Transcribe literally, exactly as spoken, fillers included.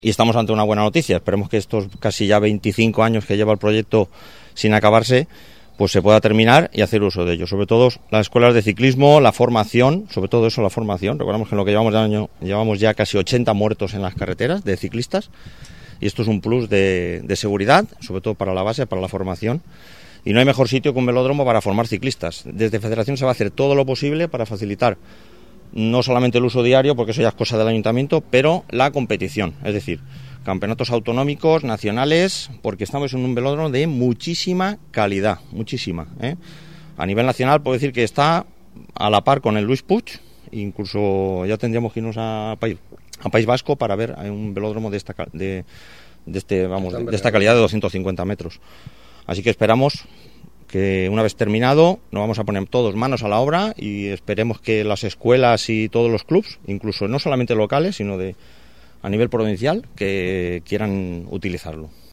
Y estamos ante una buena noticia. Esperemos que estos casi ya veinticinco años que lleva el proyecto sin acabarse, pues se pueda terminar y hacer uso de ello. Sobre todo las escuelas de ciclismo, la formación, sobre todo eso, la formación. Recordamos que en lo que llevamos de año llevamos ya casi ochenta muertos en las carreteras de ciclistas. Y esto es un plus de, de seguridad, sobre todo para la base, para la formación. Y no hay mejor sitio que un velódromo para formar ciclistas. Desde Federación se va a hacer todo lo posible para facilitar no solamente el uso diario, porque eso ya es cosa del ayuntamiento, pero la competición, es decir, campeonatos autonómicos, nacionales, porque estamos en un velódromo de muchísima calidad, muchísima, ¿eh? A nivel nacional puedo decir que está a la par con el Luis Puig, incluso ya tendríamos que irnos a País, a País Vasco para ver un velódromo de esta, de, de este, vamos, de esta calidad de doscientos cincuenta metros. Así que esperamos que una vez terminado nos vamos a poner todos manos a la obra y esperemos que las escuelas y todos los clubs, incluso no solamente locales, sino de a nivel provincial, que quieran utilizarlo.